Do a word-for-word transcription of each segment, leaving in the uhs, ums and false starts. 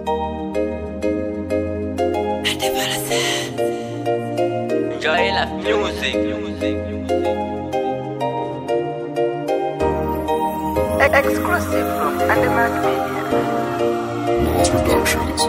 Enjoy life music. Exclusive from Undermark Media. Lost Productions.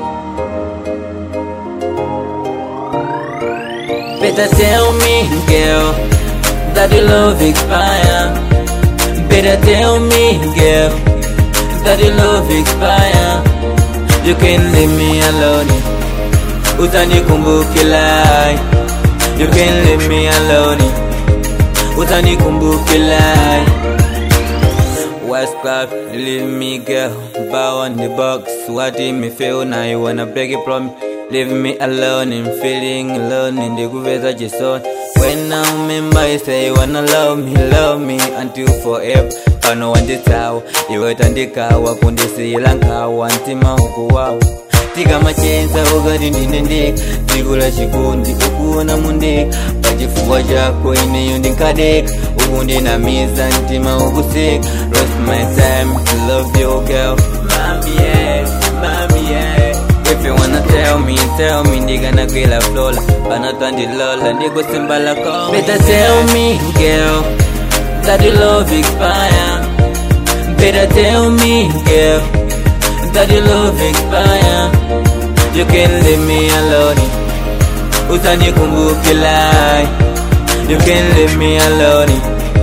Better tell me, girl, that the love expire. Better tell me, girl, that the love expire. You can leave me alone, utanikumbuka. You can leave me alone, utanikumbuka. West Club, leave me, girl, bow on the box. What did me feel now? You wanna break it from me? Leave me alone, I'm feeling alone in the groove that you saw. When I remember you say you wanna love me, love me until forever. I know want to tell you wait and the car walk on the Sri Lanka, want to go wow. Tika machenza ogadi ndinende, tigula chikundi ukuona munde, pachifuwa chako ine yundi nkadek, ugundi na miza ntima ugusik. Lost my time to love you girl, mami yeah, mami yeah. If you wanna tell me, tell me, nigga na kwela flola, panatandi lola, nigga simbala call. Better tell me, girl, that the love expire. Better tell me, girl, that the love expire. You can leave me alone, utanikumbuka. You can leave me alone,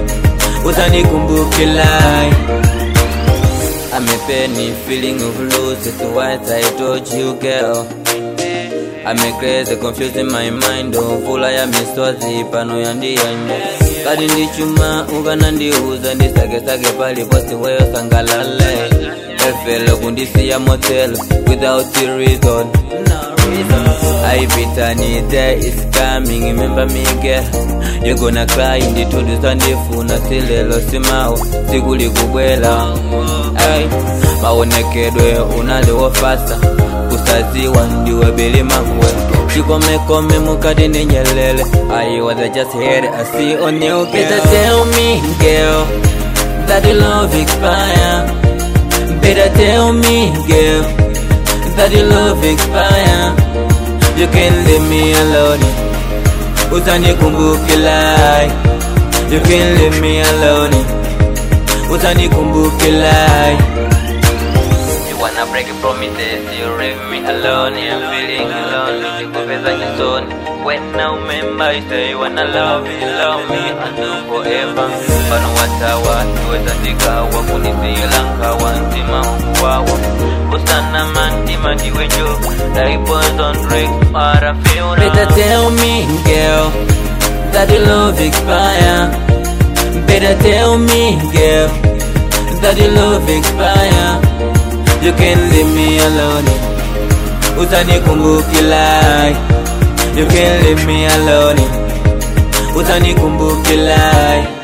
utanikumbuka. I'm a penny feeling of lose, that's what I told you girl. I'm a crazy confusing my mind, don't fool I am mistozi, pano yandi yanyo. Kadi ndi chuma, ugana ndi uza, ndi sage sage pali posti weyo sangalale. Efelo kundisi ya motel, without a reason. I bitani there is coming, remember me girl. You gonna cry in the to the Sunday funa silelo simao, siguli kubwela. Ay, maonekedwe unalewa fasta, kusaziwa ndiwe bili mangwe. Chikome kome mukadi ni nyelele, I was just here I see on you girl. Better tell me girl, that the love expire. Better tell me girl, that the love expire. You can leave me alone, utanikumbuka. You can leave me alone, utanikumbuka. You wanna break a promises, you leave me alone. I'm feeling alone, nikupeza nyusoni. When I remember you say you wanna love me, love me until forever. Pano watawa, tuweza tika wakunisi lanka wantima ukuwawa. Usana mantima diwejo, like boys on break, what I feel now. Better tell me, girl, that the love expire. Better tell me, girl, that the love expire. You can leave me alone, utanikumbuka. You can leave me alone, utanikumbuka.